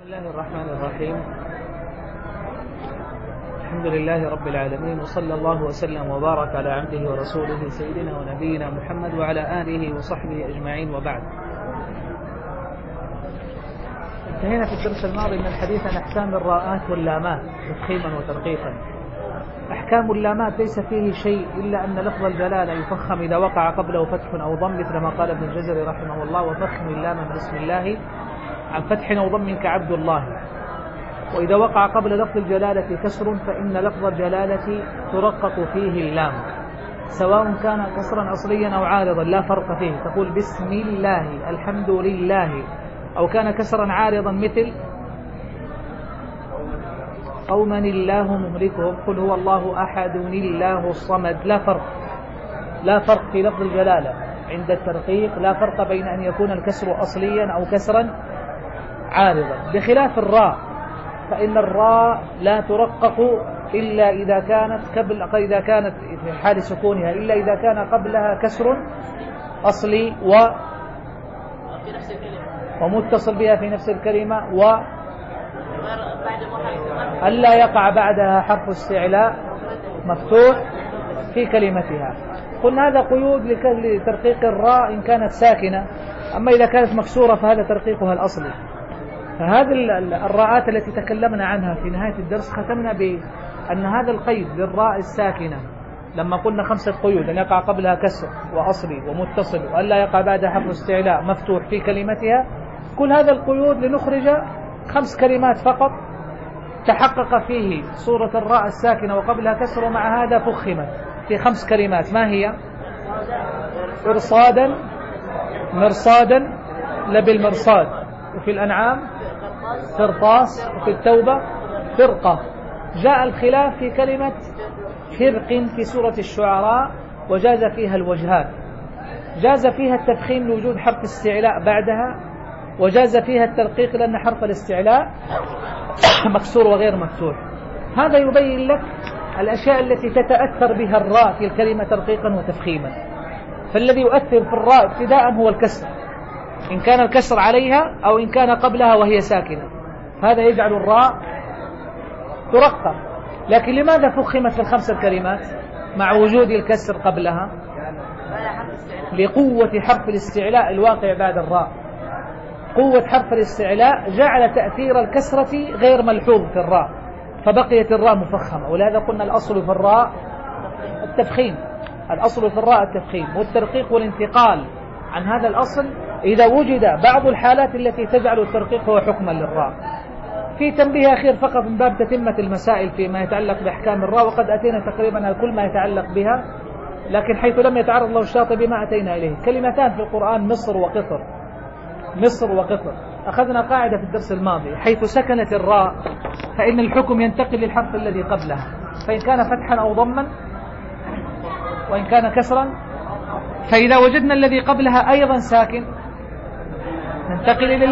بسم الله الرحمن الرحيم. الحمد لله رب العالمين، وصلى الله وسلم وبارك على عبده ورسوله سيدنا ونبينا محمد وعلى آله وصحبه أجمعين، وبعد. انتهينا في الدرس الماضي من الحديث عن أحكام الراءات واللامات تفخيما وترقيقا. أحكام اللامات ليس فيه شيء إلا أن لفظ الجلالة يفخم إذا وقع قبله فتح أو ضم، مثل ما قال ابن الجزري رحمه الله: وفخم اللام من اسم الله عن فتح أو ضم كعبد الله. وإذا وقع قبل لفظ الجلالة كسر فإن لفظ الجلالة ترقق فيه اللام، سواء كان كسرا أصليا أو عارضا لا فرق فيه، تقول بسم الله الحمد لله، أو كان كسرا عارضا مثل قوما الله مهلكهم، قل هو الله أحد الله الصمد. لا فرق في لفظ الجلالة عند الترقيق، لا فرق بين أن يكون الكسر أصليا أو كسرا عارضا، بخلاف الراء، فإن الراء لا ترقق إلا إذا كانت في حال سكونها، إلا إذا كان قبلها كسر أصلي ومتصل بها في نفس الكلمة، ألا يقع بعدها حرف استعلاء مفتوح في كلمتها. قلنا هذا قيود لترقيق الراء إن كانت ساكنة، أما إذا كانت مكسورة فهذا ترقيقها الأصلي. فهذه الراءات التي تكلمنا عنها في نهاية الدرس ختمنا بأن هذا القيد للراء الساكنة، لما قلنا 5 قيود: أن يقع قبلها كسر وأصلي ومتصل، وألا يقع بعدها حرف استعلاء مفتوح في كلمتها. كل هذا القيود لنخرج 5 كلمات فقط تحقق فيه صورة الراء الساكنة وقبلها كسر، ومع هذا فخمت في 5 كلمات. ما هي؟ إرصادا، مرصادا، لبالمرصاد، وفي الأنعام قرطاس، وفي التوبة فرقة. جاء الخلاف في كلمة فرق في سورة الشعراء، وجاز فيها الوجهان: جاز فيها التفخيم لوجود حرف استعلاء بعدها، وجاز فيها الترقيق لأن حرف الاستعلاء مكسور وغير مفتوح. هذا يبين لك الأشياء التي تتأثر بها الراء في الكلمة ترقيقا وتفخيما. فالذي يؤثر في الراء ابتداء هو الكسر، إن كان الكسر عليها أو إن كان قبلها وهي ساكنة، هذا يجعل الراء ترقق. لكن لماذا فخمت في ال5 الكلمات مع وجود الكسر قبلها؟ لقوة حرف الاستعلاء الواقع بعد الراء. قوة حرف الاستعلاء جعل تأثير الكسرة غير ملحوظ في الراء، فبقيت الراء مفخمة. ولهذا قلنا الأصل في الراء التفخيم، الأصل في الراء التفخيم، والترقيق والانتقال عن هذا الأصل إذا وجد بعض الحالات التي تجعل الترقيق هو حكما للراء. في تنبيه أخير فقط من باب تتمة المسائل فيما يتعلق بأحكام الراء، وقد أتينا تقريبا على كل ما يتعلق بها، لكن حيث لم يتعرض له الشاطبي ما أتينا إليه. كلمتان في القرآن: مصر وقطر. مصر وقطر أخذنا قاعدة في الدرس الماضي: حيث سكنت الراء فإن الحكم ينتقل للحرف الذي قبلها، فإن كان فتحا أو ضما، وإن كان كسرا. فإذا وجدنا الذي قبلها أيضا ساكن ننتقل إلى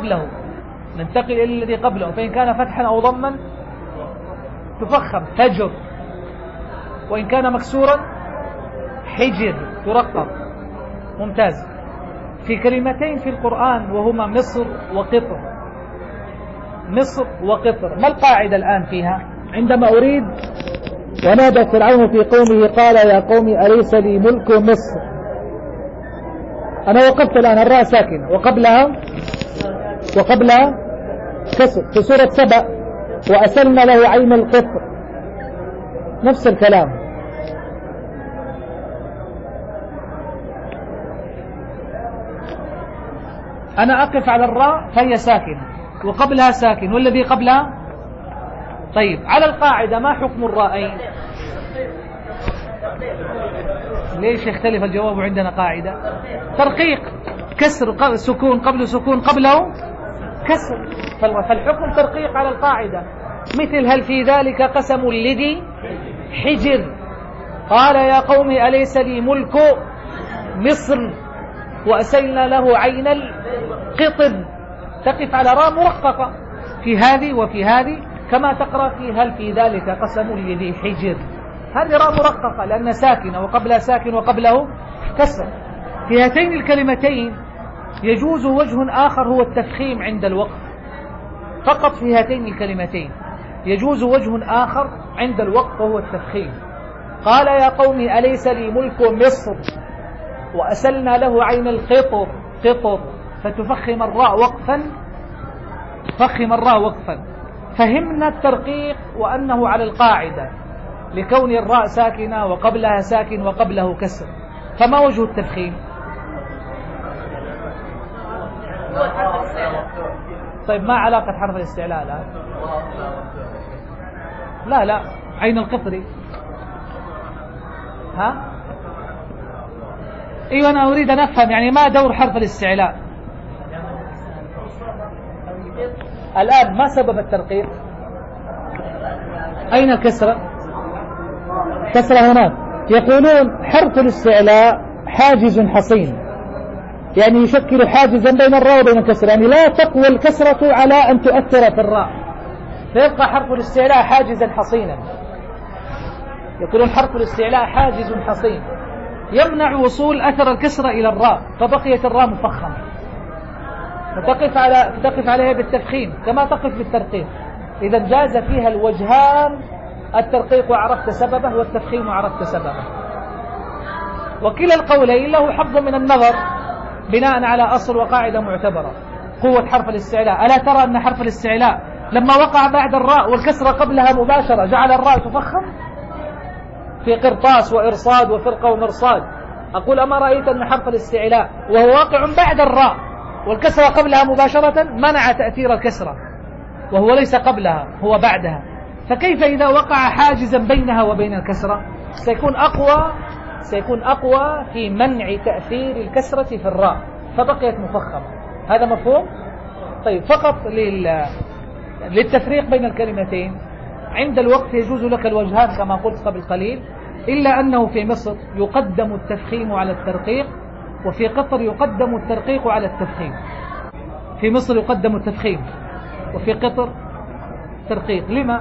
الذي قبله، فإن كان فتحا أو ضما تفخم فجر، وإن كان مكسورا حجر ترقق. ممتاز. في كلمتين في القرآن وهما مصر وقطر. مصر وقطر، ما القاعدة الآن فيها؟ عندما أريد: ونادى فرعون في قومه قال يا قوم أليس لي ملك مصر. أنا وقفت الآن الراء ساكنة وقبلها كسر. في سورة سبأ: وأسلنا له عين القطر، نفس الكلام. أنا أقف على الراء فهي ساكنة وقبلها ساكن، والذي قبلها. طيب، على القاعدة ما حكم الراءين؟ ليش يختلف الجواب؟ عندنا قاعدة ترقيق، كسر سكون قبل سكون قبله كسر، فالحكم ترقيق على القاعدة. مثل: هل في ذلك قسم لذي حجر قال يا قوم أليس لي ملك مصر وأسلنا له عين القطر. تقف على راء مرققة في هذه وفي هذه، كما تقرأ في هل في ذلك قسم لذي حجر، هذه راء مرققة لأن ساكنة وقبلها ساكن وقبله كسر. في هاتين الكلمتين يجوز وجه آخر هو التفخيم عند الوقف، فقط في هاتين الكلمتين. يجوز وجه آخر عند الوقف وهو التفخيم. قال يا قوم أليس لي ملك مصر وأسلنا له عين القطر قطر، فتفخم الراء وقفا، فخم الراء وقفا. فهمنا الترقيق وأنه على القاعدة لكون الراء ساكنة وقبلها ساكن وقبله كسر. فما وجه التفخيم؟ طيب ما علاقة حرف الاستعلاء الآن؟ لا عين القطري. ها؟ ايوه انا اريد ان افهم يعني ما دور حرف الاستعلاء الان؟ ما سبب الترقيق؟ اين الكسرة؟ كسرة هناك. يقولون حرف الاستعلاء حاجز حصين، يعني يشكل حاجزا بين الراء وبين الكسرة، يعني لا تقوى الكسرة على ان تؤثر في الراء، فيبقى حرف الاستعلاء حاجزا حصينا. يقولون حرف الاستعلاء حاجز حصين يمنع وصول أثر الكسرة إلى الراء، فبقيت الراء مفخمة، فتقف عليها بالتفخيم كما تقف بالترقيق. إذا جاز فيها الوجهان، الترقيق وعرفت سببه والتفخيم وعرفت سببه. وكلا القولين له حظ من النظر بناء على أصل وقاعدة معتبرة، قوة حرف الاستعلاء. ألا ترى أن حرف الاستعلاء لما وقع بعد الراء والكسرة قبلها مباشرة جعل الراء تفخم في قرطاس وإرصاد وفرقة ومرصاد؟ أقول أما رأيت أن حرف الاستعلاء وهو واقع بعد الراء والكسرة قبلها مباشرة منع تأثير الكسرة، وهو ليس قبلها هو بعدها، فكيف إذا وقع حاجزا بينها وبين الكسرة؟ سيكون أقوى في منع تأثير الكسرة في الراء، فبقيت مفخمة. هذا مفهوم؟ طيب فقط للتفريق بين الكلمتين، عند الوقت يجوز لك الوجهان كما قلت قبل قليل، إلا أنه في مصر يقدم التفخيم على الترقيق، وفي قطر يقدم الترقيق على التفخيم. في مصر يقدم التفخيم وفي قطر ترقيق. لما؟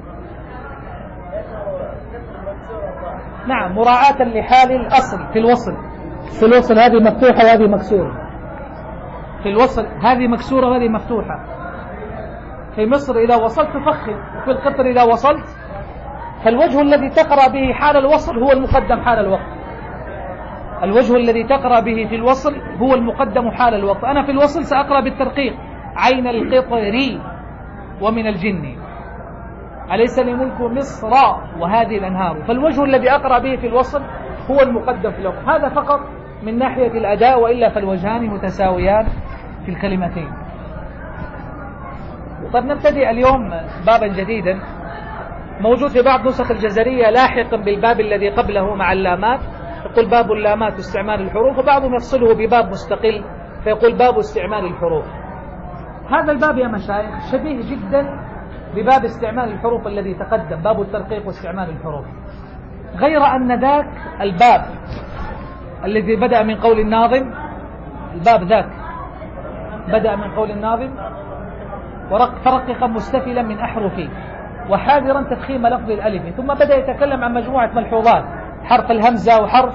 نعم مراعاة لحال الأصل. في الوصل هذه مفتوحة وهذه مكسورة، في الوصل هذه مكسورة وهذه مفتوحة. في مصر إذا وصلت تفخم، وفي القطر إذا وصلت، فالوجه الذي تقرأ به حال الوصل هو المقدم حال الوقت. الوجه الذي تقرأ به في الوصل هو المقدم حال الوقت. أنا في الوصل سأقرأ بالترقيق عين القطر ومن الجن أليس لملك مصر وهذه الأنهار، فالوجه الذي أقرأ به في الوصل هو المقدم في الوقت. هذا فقط من ناحية الأداء، وإلا فالوجهان متساويان في الكلمتين. طيب نبتدئ اليوم بابا جديدا موجود في بعض نسخ الجزرية لاحقا بالباب الذي قبله مع اللامات، يقول باب اللامات واستعمال الحروف، وبعضهم يفصله بباب مستقل فيقول باب استعمال الحروف. هذا الباب يا مشايخ شبيه جدا بباب استعمال الحروف الذي تقدم، باب الترقيق واستعمال الحروف، غير أن ذاك الباب الذي بدأ من قول الناظم، الباب ذاك بدأ من قول الناظم فرققا مستفلا من أحرفي وحاذرا تفخيم لفظ الألف، ثم بدأ يتكلم عن مجموعة ملحوظات، حرف الهمزة وحرف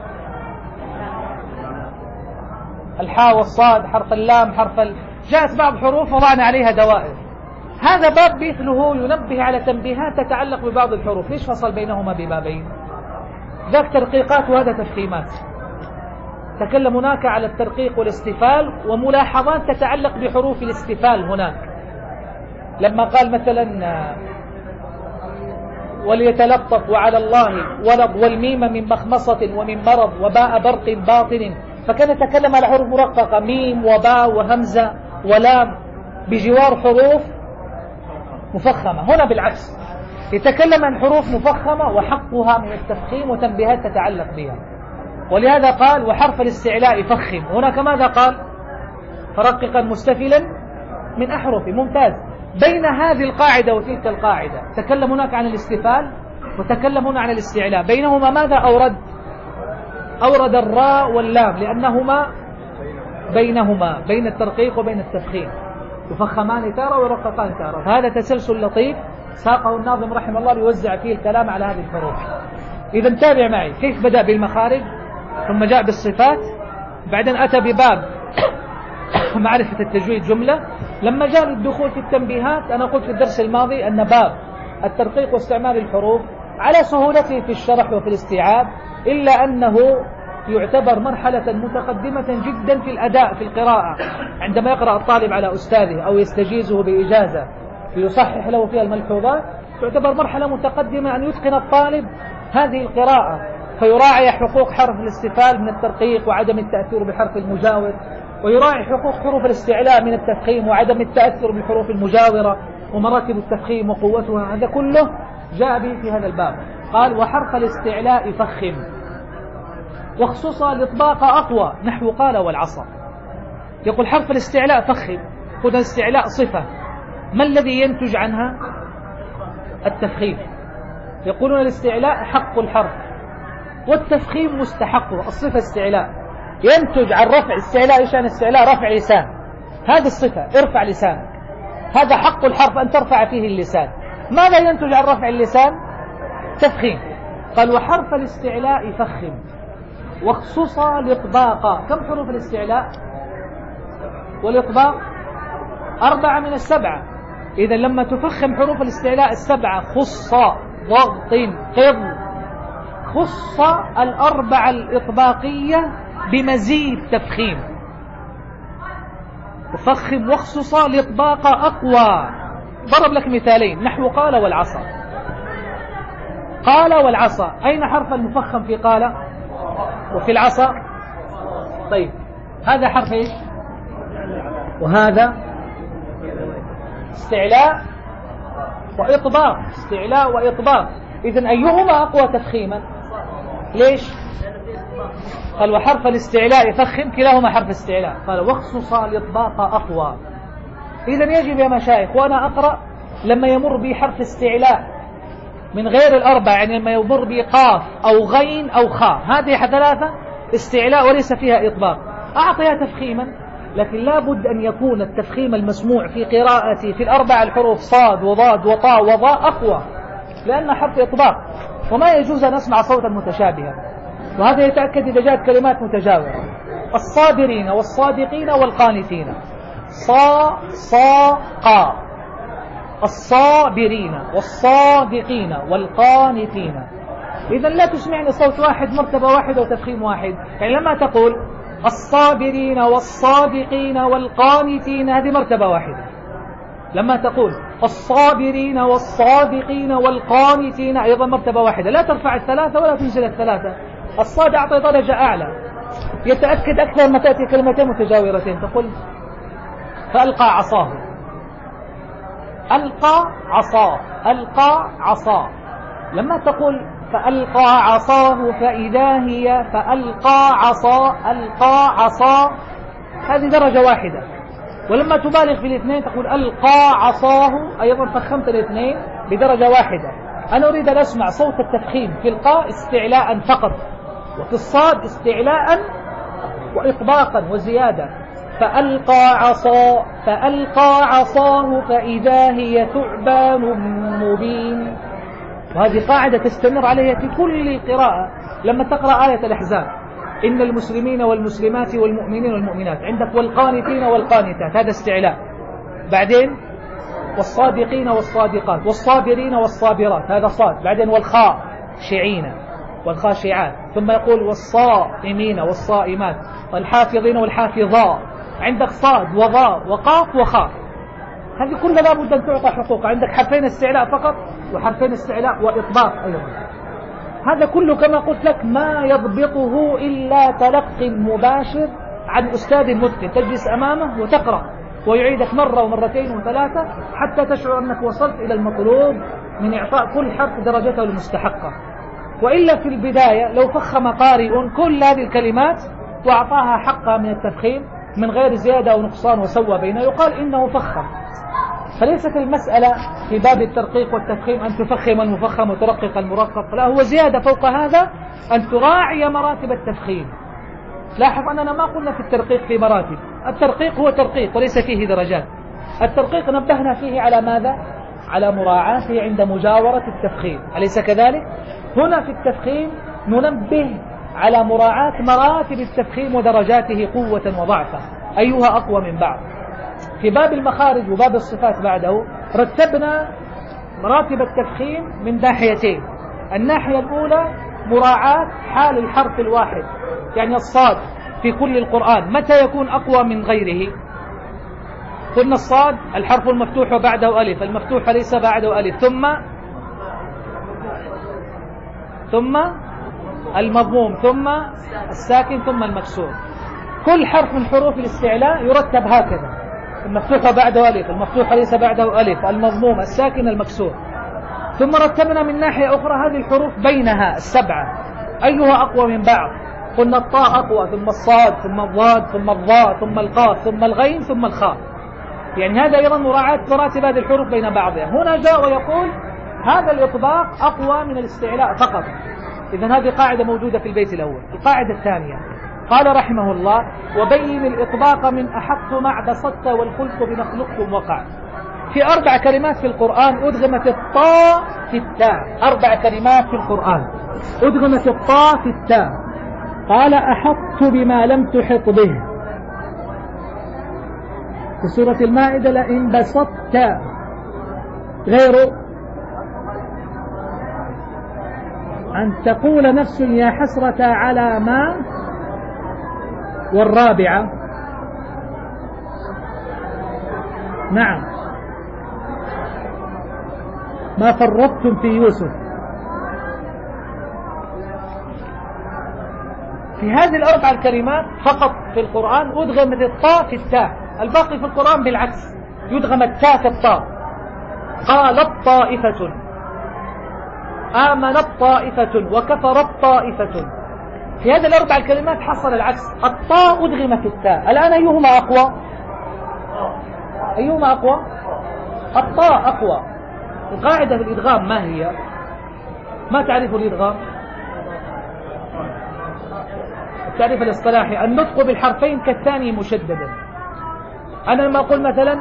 الحاء والصاد، حرف اللام، جاءت بعض حروف وضعنا عليها دوائر. هذا باب مثله ينبه على تنبيهات تتعلق ببعض الحروف. ليش فصل بينهما ببابين؟ ذاك ترقيقات وهذا تفخيمات. تكلم هناك على الترقيق والاستفال وملاحظات تتعلق بحروف الاستفال هناك، لما قال مثلا وليتلطف وعلى الله ولض والميم من مخمصة ومن مرض وباء برق باطن، فكان يتكلم على حروف مرققة، ميم وباء وهمزة ولام بجوار حروف مفخمة. هنا بالعكس يتكلم عن حروف مفخمة وحقها من التفخيم وتنبيهات تتعلق بها، ولهذا قال وحرف الاستعلاء فخم. هناك ماذا قال؟ فرققا مستفلا من أحرف. ممتاز. بين هذه القاعدة وتلك القاعدة تكلم هناك عن الاستفال وتكلم هنا عن الاستعلاء، بينهما ماذا أورد الراء واللام، لأنهما بين الترقيق وبين التفخيم، يفخمان تارة ويرققان تارة. هذا تسلسل لطيف ساقه الناظم رحمه الله ليوزع فيه الكلام على هذه الحروف. إذا تابع معي كيف بدأ بالمخارج، ثم جاء بالصفات، بعدين أتى بباب معرفة التجويد جملة، لما جاء للدخول في التنبيهات أنا قلت في الدرس الماضي أن باب الترقيق واستعمال الحروف على سهولته في الشرح وفي الاستيعاب، إلا أنه يعتبر مرحلة متقدمة جدا في الأداء في القراءة. عندما يقرأ الطالب على أستاذه أو يستجيزه بإجازة ليصحح له فيها الملحوظات، تعتبر مرحلة متقدمة أن يتقن الطالب هذه القراءة، فيراعي حقوق حرف الاستفال من الترقيق وعدم التأثير بحرف المجاور، ويراعي حقوق حروف الاستعلاء من التفخيم وعدم التأثر بالحروف المجاورة، ومراتب التفخيم وقوتها. هذا كله جاء به في هذا الباب. قال وحرف الاستعلاء فخم، وخصوصا الإطباق أقوى، نحو قال والعصا. يقول حرف الاستعلاء فخم، خذ الاستعلاء صفة، ما الذي ينتج عنها؟ التفخيم. يقولون الاستعلاء حق الحرف والتفخيم مستحقه. الصفة استعلاء ينتج عن رفع استعلاء. إيش عن استعلاء؟ رفع لسان، هذه الصفة، ارفع لسانك، هذا حق الحرف أن ترفع فيه اللسان. ماذا ينتج عن رفع اللسان؟ تفخيم. قال وحرف الاستعلاء فخم، وخصوصا الإطباق. كم حروف الاستعلاء والإطباق؟ 4 من 7. إذا لما تفخم حروف الاستعلاء 7 خص ضغط قض، خص 4 الإطباقية بمزيد تفخيم. وفخم واخصص الإطباق أقوى. ضرب لك مثالين، نحو قال والعصا. قال والعصا، أين حرف المفخم في قال وفي العصا؟ طيب هذا حرف ايش وهذا؟ استعلاء وإطباق، استعلاء وإطباق. إذن أيهما أقوى تفخيما؟ ليش؟ قال وحرف الاستعلاء فخم، كلاهما حرف استعلاء. قال واخصص الإطباق أقوى. إذن يجب يا مشايخ وأنا أقرأ لما يمر بي حرف استعلاء من غير ال4، يعني لما يمر بي قاف أو غين أو خاء، هذه 3 استعلاء وليس فيها إطباق، أعطيها تفخيما. لكن لا بد أن يكون التفخيم المسموع في قراءتي في ال4 الحروف صاد وضاد وطاء وضاء أقوى، لأن حرف إطباق، وما يجوز أن نسمع صوتا متشابها. وهذا يتأكد إذا جاءت كلمات متجاورة. الصابرين والصادقين والقانتين، قا. الصابرين والصادقين والقانتين. إذا لا تسمعني صوت واحد، مرتبة واحدة وتفخيم واحد. يعني لما تقول الصابرين والصادقين والقانتين، هذه مرتبة واحدة. لما تقول الصابرين والصادقين والقانتين، أيضا مرتبة واحدة. لا ترفع 3 ولا تنزل 3. الصاد أعطي درجة أعلى، يتأكد أكثر ما تأتي كلمتين متجاورتين. تقول فألقى عصاه، ألقى عصاه، ألقى عصاه. لما تقول فألقى عصاه فإذا هي، فألقى عصا، ألقى عصا، هذه درجة واحدة. ولما تبالغ في الاثنين تقول ألقى عصاه، أيضا فخمت الاثنين بدرجة واحدة. أنا أريد أن أسمع صوت التفخيم في القاء استعلاء فقط، وفي الصاد استعلاء وإطباقا وزيادة. فألقى عصا، فألقى عصاه فإذا هي ثعبان مبين. وهذه قاعدة تستمر عليها في كل قراءة. لما تقرأ آية الأحزاب إن المسلمين والمسلمات والمؤمنين والمؤمنات، عندك والقانتين والقانتات، هذا استعلاء. بعدين والصادقين والصادقات والصابرين والصابرات، هذا صاد. بعدين والخاء شعين والخاشعات، ثم يقول والصائمين والصائمات والحافظين والحافظات. عندك صاد وضاء وقاف وخاء، هذه كلها لابد أن تعطى حقوق. عندك حرفين استعلاء فقط وحرفين استعلاء وإطباق أيضا. هذا كله كما قلت لك ما يضبطه إلا تلقي مباشر عن أستاذ متقن، تجلس أمامه وتقرأ ويعيدك مرة ومرتين وثلاثة حتى تشعر أنك وصلت إلى المطلوب من إعطاء كل حرف درجته المستحقة. وإلا في البداية لو فخم قارئ كل هذه الكلمات وأعطاها حقها من التفخيم من غير زيادة أو نقصان وسوى بينه، يقال إنه فخم. فليست المسألة في باب الترقيق والتفخيم أن تفخم المفخم وترقق المرقق، لا، هو زيادة فوق هذا أن تراعي مراتب التفخيم. لاحظ أننا ما قلنا في الترقيق في مراتب، الترقيق هو ترقيق وليس فيه درجات. الترقيق نبهنا فيه على ماذا؟ على مراعاته عند مجاورة التفخيم، أليس كذلك؟ هنا في التفخيم ننبه على مراعاة مراتب التفخيم ودرجاته قوة وضعفا، أيها أقوى من بعض. في باب المخارج وباب الصفات بعده رتبنا مراتب التفخيم من ناحيتين. الناحية الأولى مراعاة حال الحرف الواحد، يعني الصاد في كل القرآن متى يكون أقوى من غيره. قلنا الصاد الحرف المفتوح وبعده ألف، المفتوح ليس بعده ألف، ثم المضموم، ثم الساكن، ثم المكسور. كل حرف من حروف الاستعلاء يرتب هكذا: المفتوح بعده ألف، المفتوح ليس بعده ألف، المضموم، الساكن، المكسور. ثم رتبنا من ناحية أخرى هذه الحروف بينها السبعة أيها أقوى من بعض. قلنا الطاء أقوى، ثم الصاد، ثم الضاد، ثم الضاء، ثم القاف، ثم الغين، ثم الخاء. يعني هذا أيضا مراعاة مراتب هذه الحروف بين بعضها. هنا جاء ويقول هذا الإطباق أقوى من الاستعلاء فقط. إذن هذه قاعدة موجودة في البيت الأول. القاعدة الثانية قال رحمه الله: وبين الإطباق من أحط مع بسطت والخلق بنخلقكم وقع. في 4 كلمات في القرآن أدغمت الطاء في التاء. 4 كلمات في القرآن أدغمت الطاء في التاء. قال: أحطت بما لم تحط به. في سورة المائدة: لئن بسطت. غيره: أن تقول نفس يا حسرة على ما. والرابعة: نعم، ما فرطتم في يوسف. في هذه ال4 الكلمات فقط في القرآن أدغمت الطاء في التاء. الباقي في القرآن بالعكس يدغم التاء في الطاء. قالت طائفة، آمنت طائفة، وكفرت طائفة. في هذه ال4 الكلمات حصل العكس، الطاء أدغم في التاء. الآن أيهما أقوى؟ أيهما أقوى؟ الطاء أقوى. القاعدة في الإدغام ما هي؟ ما تعرف الإدغام؟ التعريف الاصطلاحي: النطق بالحرفين كالثاني مشددا. أنا لما أقول مثلا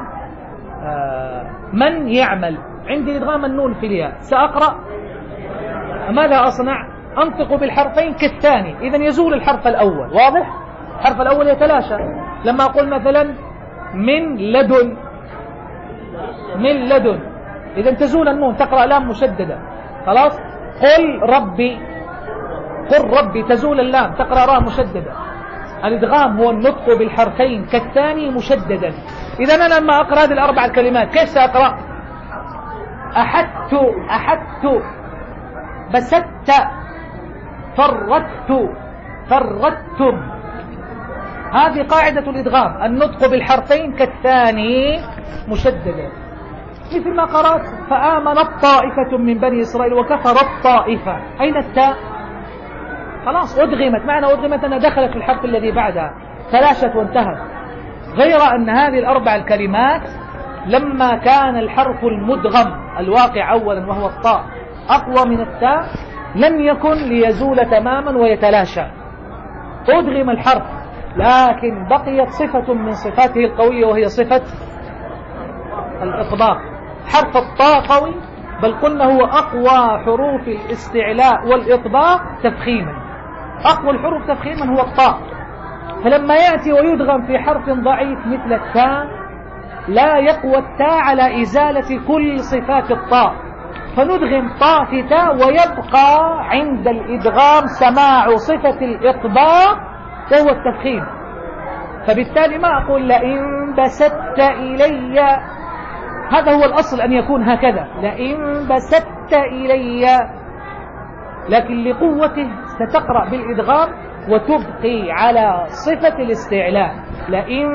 من يعمل، عندي إدغام النون في الياء، سأقرأ ماذا أصنع؟ أنطق بالحرفين كالثاني، إذن يزول الحرف الأول. واضح؟ الحرف الأول يتلاشى. لما أقول مثلا من لدن، من لدن، إذن تزول النون، تقرأ لام مشددة. خلاص. قل ربي، قل ربي، تزول اللام، تقرأ راء مشددة. الإدغام هو النطق بالحرفين كالثاني مشددا. إذن أنا لما أقرأ هذه ال4 الكلمات كيف سأقرأ؟ أحدت، بسدت، فردت، فردتم. هذه قاعدة الإدغام: النطق بالحرفين كالثاني مشددا. مثل ما قرأت: فآمنت طائفة من بني إسرائيل وكفرت طائفة. أين التاء؟ خلاص أدغمت. معنى أدغمت أنها دخلت في الحرف الذي بعدها، تلاشت وانتهت. غير أن هذه ال4 الكلمات لما كان الحرف المدغم الواقع أولا وهو الطاء أقوى من التاء لم يكن ليزول تماما ويتلاشى. أدغم الحرف لكن بقيت صفة من صفاته القوية وهي صفة الإطباق. حرف الطاء قوي، بل قلنا هو أقوى حروف الاستعلاء والإطباق تفخيما. أقوى الحروف تفخيما هو الطاء. فلما يأتي ويدغم في حرف ضعيف مثل التاء لا يقوى التاء على إزالة كل صفات الطاء، فندغم طاء في تاء ويبقى عند الإدغام سماع صفة الإطباق وهو التفخيم. فبالتالي ما أقول لئن بسطت إلي، هذا هو الأصل أن يكون هكذا، لئن بسطت إلي، لكن لقوته ستقرأ بالإدغام وتبقي على صفة الاستعلاء. لئن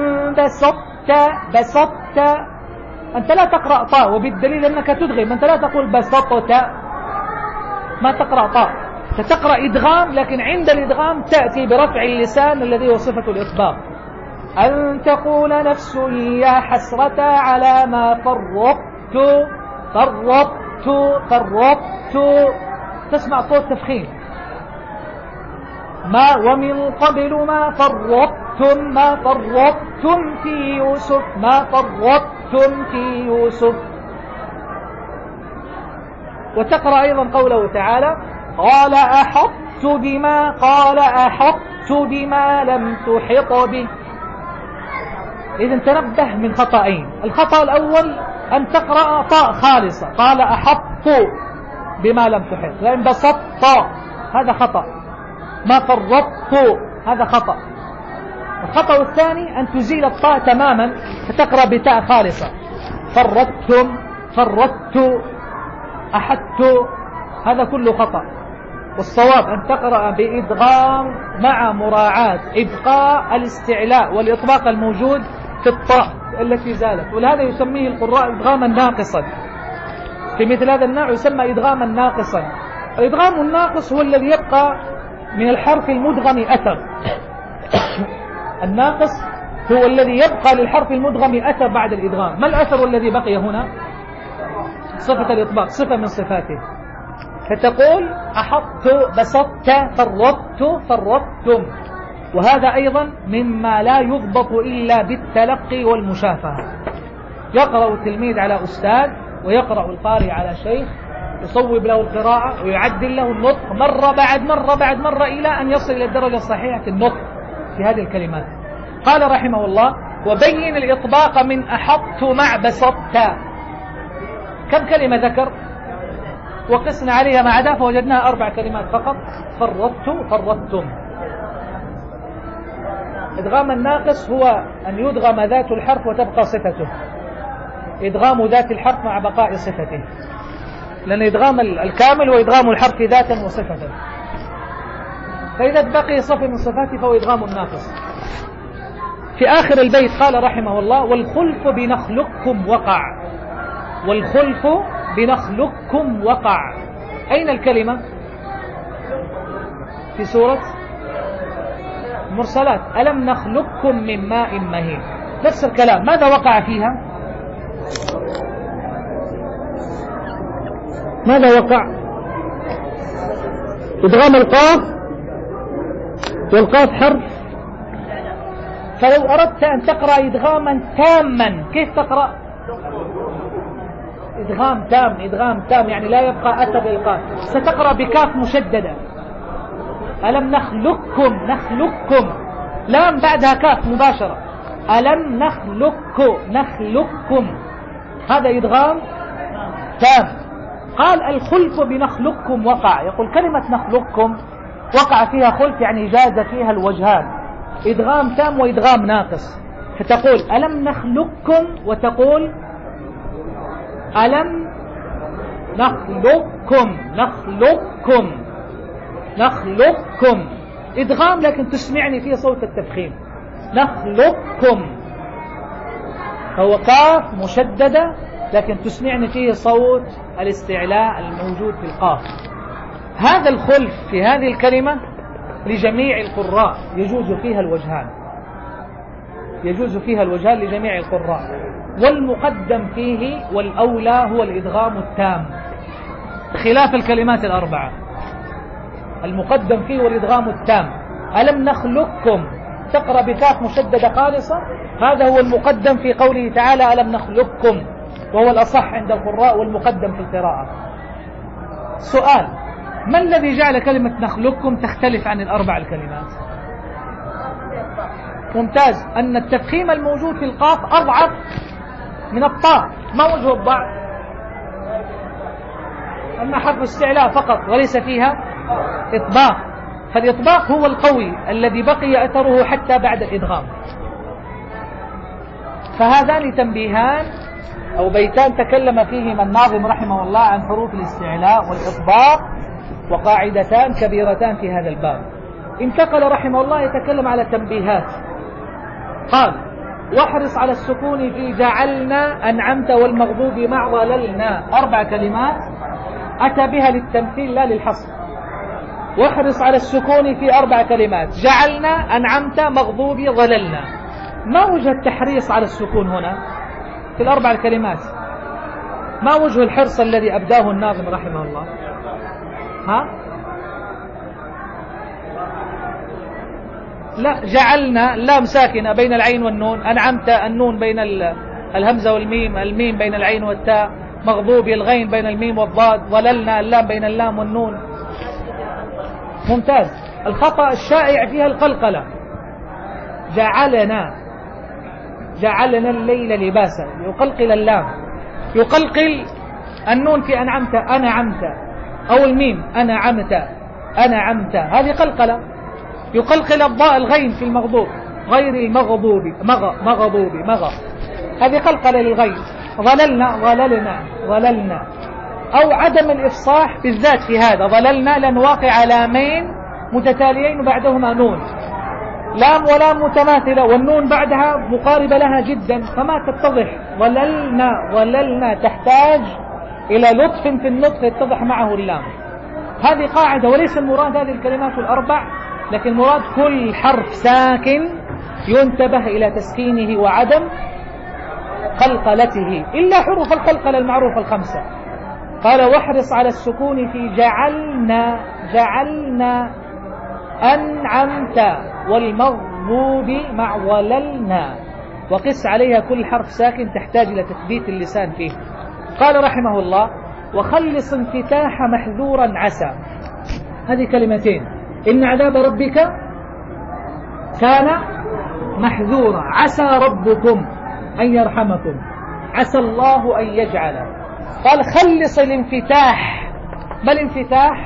بسطت، أنت لا تقرأ طاء، وبالدليل أنك تدغم، أنت لا تقول بسطت، ما تقرأ طاء، فتقرأ إدغام، لكن عند الإدغام تأتي برفع اللسان الذي هو صفة الإطباق. أن تقول نفس يا حسرة على ما فرطت، تسمع صوت تفخيم. ما ومن قبل ما فرطتم في يوسف، ما فرطتم في يوسف. وتقرأ أيضا قوله تعالى: قال أحطت بما لم تحط به. إذن تنبه من خطأين. الخطأ الأول أن تقرأ طاء خالصة، قال أحط بما لم تحط، لأن بسطت هذا خطأ، ما فرطت هذا خطأ. الخطأ الثاني أن تزيل الطاء تماما فتقرأ بتاء خالصة، فرطتم، فرطت، أحدت، هذا كله خطأ. والصواب أن تقرأ بإدغام مع مراعاة إبقاء الاستعلاء والإطباق الموجود في الطاء التي زالت، ولهذا يسميه القراء إدغاما ناقصا. في مثل هذا النوع يسمى إدغاما ناقصا. الإدغام الناقص هو الذي يبقى من الحرف المدغم أثر. الناقص هو الذي يبقى للحرف المدغم أثر بعد الإدغام. ما الأثر الذي بقي هنا؟ صفة الإطباق، صفة من صفاته. فتقول أحط، بسطت، فرطت، فرطتم. وهذا أيضا مما لا يضبط إلا بالتلقي والمشافهة. يقرأ التلميذ على أستاذ، ويقرأ القارئ على شيخ، يصوب له القراءة ويعدل له النطق مرة بعد مرة بعد مرة إلى أن يصل إلى الدرجة الصحيحة في النطق في هذه الكلمات. قال رحمه الله: وبين الإطباق من أحط مع بسطت. كم كلمة ذكر؟ وقسنا عليها ما عدا فوجدناها 4 كلمات فقط. فرطت، فرطتم. إدغام الناقص هو أن يدغم ذات الحرف وتبقى صفته. إدغام ذات الحرف مع بقاء صفته، لأن إدغام الكامل هو إدغام الحرف ذاتا وصفة. فإذا بقي صفة من صفاته فهو إدغام الناقص. في آخر البيت قال رحمه الله: والخلف بنخلقكم وقع. والخلف بنخلقكم وقع. أين الكلمة؟ في سورة المرسلات: ألم نخلقكم من ماء مهين. نفس الكلام. ماذا وقع فيها؟ ماذا وقع؟ إدغام القاف، والقاف حرف. فلو أردت أن تقرأ إدغاما تاما كيف تقرأ؟ إدغام تام، إدغام تام يعني لا يبقى أثر للقاف. ستقرأ بكاف مشددة. ألم نخلقكم، نخلقكم، لام بعدها كاف مباشرة. ألم نخلقكم، هذا إدغام تام. قال: الخلف بنخلقكم وقع. يقول كلمة نخلقكم وقع فيها خلف، يعني جاز فيها الوجهان، إدغام تام وإدغام ناقص. فتقول ألم نخلقكم، وتقول ألم نخلقكم، نخلقكم، نخلقكم. إدغام لكن تسمعني فيه صوت التفخيم. نخلقكم، هو كاف مشددة لكن تسمعني فيه صوت الاستعلاء الموجود في القاف. هذا الخلف في هذه الكلمة لجميع القراء يجوز فيها الوجهان، يجوز فيها الوجهان لجميع القراء. والمقدم فيه والأولى هو الإدغام التام خلاف الكلمات الأربعة. المقدم فيه والإدغام التام. ألم نخلقكم تقرأ بكاف مشددة خالصة، هذا هو المقدم في قوله تعالى ألم نخلقكم، وهو الأصح عند القراء والمقدم في القراءة. سؤال: ما الذي جعل كلمة نخلقكم تختلف عن الأربع الكلمات؟ ممتاز. أن التفخيم الموجود في القاف أضعف من الطاء. ما وجه الضعف؟ أما حرف استعلاء فقط وليس فيها إطباق. فالإطباق هو القوي الذي بقي أثره حتى بعد الإدغام. فهذان تنبيهان أو بيتان تكلم فيهما الناظم رحمه الله عن حروف الاستعلاء والإطباق، وقاعدتان كبيرتان في هذا الباب. انتقل رحمه الله يتكلم على تنبيهات. قال: واحرص على السكون في جعلنا، أنعمت، والمغضوب مع ضللنا. 4 كلمات أتى بها للتمثيل لا للحصر. واحرص على السكون في 4 كلمات: جعلنا، أنعمت، مغضوب، ضللنا. ما وجه التحريص على السكون هنا في ال4 الكلمات؟ ما وجه الحرص الذي أبداه الناظم رحمه الله؟ ها؟ لا، جعلنا اللام ساكنة بين العين والنون، أنعمت النون بين الهمزة والميم، الميم بين العين والتاء، مغضوب الغين بين الميم والضاد، ضللنا اللام بين اللام والنون. ممتاز. الخطأ الشائع فيها القلقلة. جعلنا، جعلنا الليل لباسا، يقلقل اللام، يقلقل النون في أنعمت أنعمت، أو الميم أنعمت أنعمت، هذه قلقلة. يقلقل الضاء الغين في المغضوب، غير المغضوب مغضوب هذه قلقلة للغين. ظللنا ظللنا ظللنا. أو عدم الإفصاح بالذات في هذا، ظللنا لأن واقع لامين متتاليين وبعدهما نون، لام ولام متماثلة والنون بعدها مقاربة لها جدا فما تتضح. ظللنا تحتاج إلى لطف في النطق يتضح معه اللام. هذه قاعدة، وليس المراد هذه الكلمات الأربع، لكن مراد كل حرف ساكن ينتبه إلى تسكينه وعدم قلقلته، إلا حروف القلقلة المعروفة الخمسة. قال واحرص على السكون في جعلنا أنعمت والمغضوب مع ظللنا، وقس عليها كل حرف ساكن تحتاج إلى تثبيت اللسان فيه. قال رحمه الله وخلص انفتاح محذورا عسى. هذه كلمتين، إن عذاب ربك كان محذورا، عسى ربكم أن يرحمكم، عسى الله أن يجعل. قال خلص الانفتاح. ما الانفتاح؟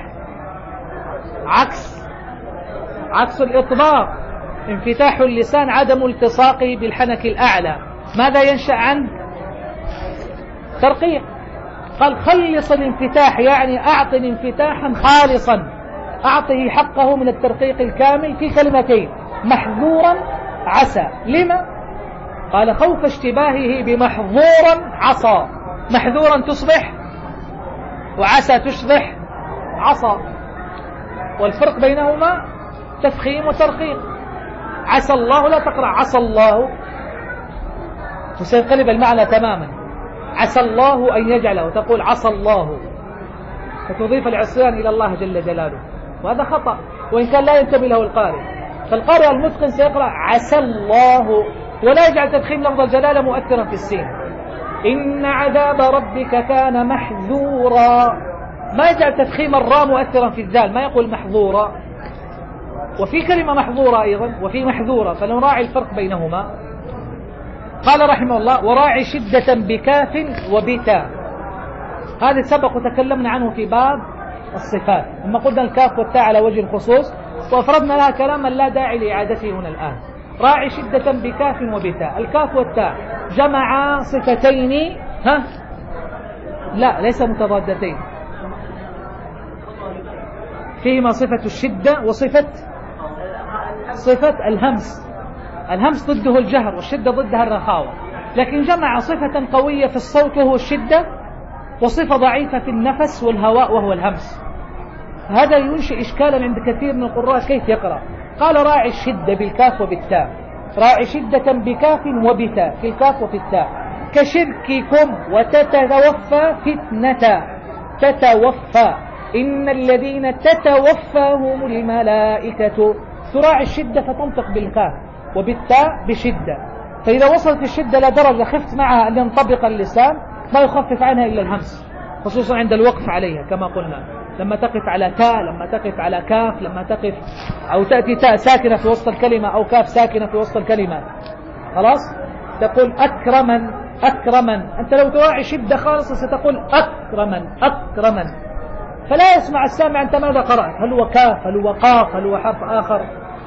عكس الإطباق. انفتاح اللسان عدم التصاقه بالحنك الأعلى. ماذا ينشأ عنه؟ ترقيق. قال خلص الانفتاح، يعني أعطي انفتاحا خالصا، أعطه حقه من الترقيق الكامل في كلمتين، محذورا عسى. لما؟ قال خوف اشتباهه بمحظورا عصى. محذورا تصبح وعسى تصبح عصى، والفرق بينهما تفخيم وترقيق. عسى الله لا تقرأ عسى الله، وسينقلب المعنى تماما. عسى الله أن يجعله وتقول عسى الله، فتضيف العصيان إلى الله جل جلاله، وهذا خطأ وإن كان لا ينتبه له القارئ. فالقارئ المتقن سيقرأ عسى الله ولا يجعل تدخين لفظ الجلالة مؤثرا في السين. إن عذاب ربك كان محذورا، ما يجعل تفخيم الراء مؤثرا في الذال، ما يقول محظورا. وفي كلمة محظورة أيضا وفي محذورة، فلنراعي الفرق بينهما. قال رحمه الله وراعي شدة بكاف وبتاء. هذا سبق وتكلمنا عنه في باب الصفات، لما قلنا الكاف والتاء على وجه الخصوص وأفردنا لها كلاما لا داعي لإعادته هنا الآن. راعي شدة بكاف وبتاء. الكاف والتاء جمع صفتين، لا ليس متضادتين، فيهما صفة الشدة وصفة الهمس. الهمس ضده الجهر والشدة ضدها الرخاوة، لكن جمع صفة قوية في الصوت وهو الشدة، وصفة ضعيفة في النفس والهواء وهو الهمس. هذا ينشئ إشكالا عند كثير من القراء كيف يقرأ. قال راعي الشدة بالكاف وبالتاء، راعي شدة بكاف وبتاء في الكاف وفي التاء، كشرككم وتتوفى فتنة. تتوفى إن الذين تتوفاهم الملائكة، تراعي الشدة فتنطق بالكاف وبالتاء بشدة. فإذا وصلت الشدة لدرجة خفت معها أن ينطبق اللسان ما يخفف عنها إلا الهمس، خصوصا عند الوقف عليها كما قلنا، لما تقف على تاء، لما تقف على كاف، لما تقف أو تأتي تاء ساكنة في وسط الكلمة أو كاف ساكنة في وسط الكلمة، خلاص تقول أكرمن أكرمن. أنت لو تراعي شدة خالصة ستقول أكرمن أكرمن، فلا يسمع السامع أنت ماذا قرأت، هل هو كاف، هل هو قاف، هل هو حرف آخر.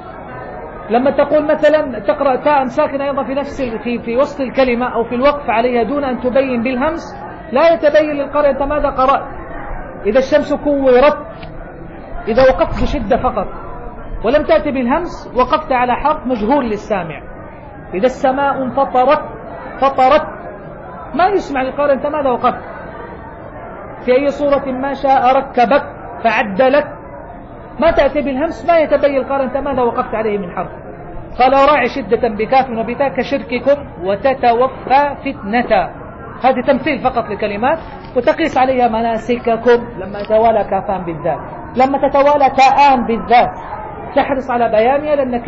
لما تقول مثلا تقرأ تاء ساكنة أيضا في نفس في وسط الكلمة أو في الوقف عليها دون أن تبين بالهمس، لا يتبين للقارئ أنت ماذا قرأت. إذا الشمس كورت، إذا وقفت بشدة فقط ولم تأتي بالهمس وقفت على حرف مجهول للسامع. إذا السماء فطرت ما يسمع للقارئ أنت ماذا وقفت. في أي صورة ما شاء ركبك فعدلك، ما تأتي بالهمس ما يتبين القارئ أنت ماذا وقفت عليه من حرف. قال راعي شدة بكاف وبتاء كشرككم وتتوفى فتنة. هذه تمثيل فقط لكلمات وتقيس عليها مناسككم لما يتوالى كافان بالذات. لما تتوالى تاءان بالذات تحرص على بيانها، لأن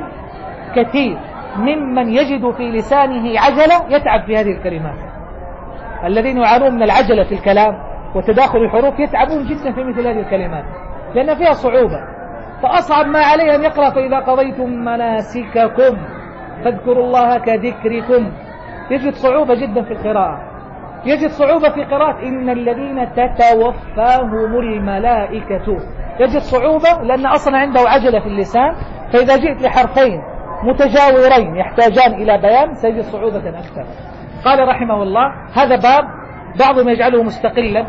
كثير ممن يجد في لسانه عجلة يتعب في هذه الكلمات. الذين يعانون من العجلة في الكلام وتداخل الحروف يتعبون جدا في مثل هذه الكلمات لأن فيها صعوبة. فأصعب ما عليه أن يقرأ فإذا قضيتم مناسككم فاذكروا الله كذكركم. يجد صعوبة جدا في القراءة، يجد صعوبة في قراءة إن الذين تتوفاهم الملائكة، يجد صعوبة لأن أصلا عنده عجلة في اللسان، فإذا جئت لحرفين متجاورين يحتاجان إلى بيان سيجد صعوبة أكثر. قال رحمه الله هذا باب بعضهم يجعله مستقلا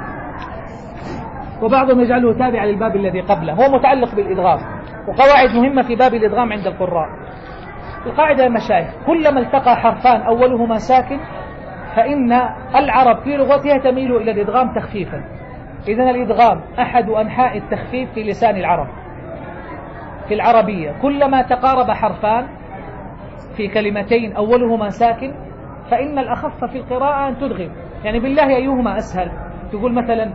وبعضهم يجعله تابعا للباب الذي قبله، هو متعلق بالإدغام وقواعد مهمة في باب الإدغام عند القراء. القاعدة يا مشايخ كلما التقى حرفان أولهما ساكن فإن العرب في لغتها تميل إلى الإدغام تخفيفا. إذن الإدغام أحد أنحاء التخفيف في لسان العرب في العربية. كلما تقارب حرفان في كلمتين أولهما ساكن فإن الأخف في القراءة أن تدغم. يعني بالله أيهما أسهل؟ تقول مثلا